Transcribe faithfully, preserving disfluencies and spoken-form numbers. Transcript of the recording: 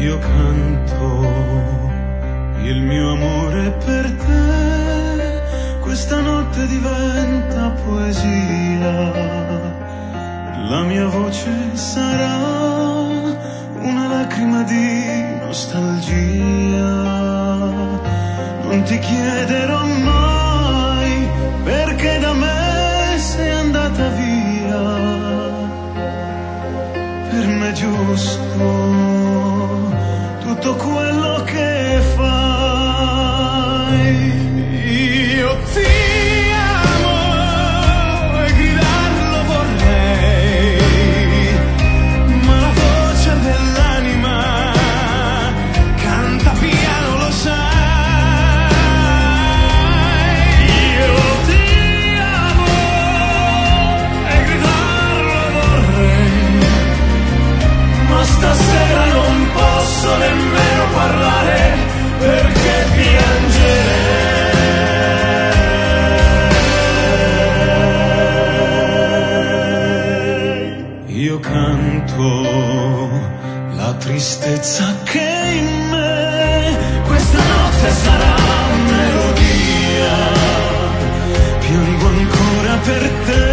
Io canto il mio amore per te, questa notte diventa poesia, la mia voce sarà una lacrima di nostalgia. Non ti chiederò mai perché da me sei andata via, per me è giusto tutto quello che fai. Io ti amo e gridarlo vorrei, ma la voce dell'anima canta piano, lo sai. Io ti amo e gridarlo vorrei, ma stasera non posso nemmeno parlare perché piangerei. Io canto la tristezza che è in me, questa notte sarà melodia, piango ancora per te.